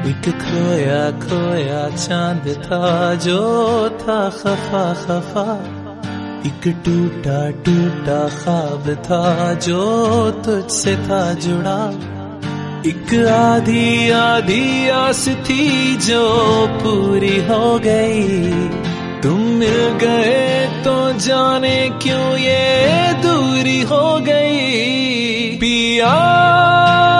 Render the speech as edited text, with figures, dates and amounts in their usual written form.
एक खोया खोया चांद था जो था खफा खफा, एक टूटा टूटा ख्वाब था जो तुझसे था जुड़ा, एक आधी आधी आस थी जो पूरी हो गई। तुम मिल गए तो जाने क्यों ये दूरी हो गई। पिया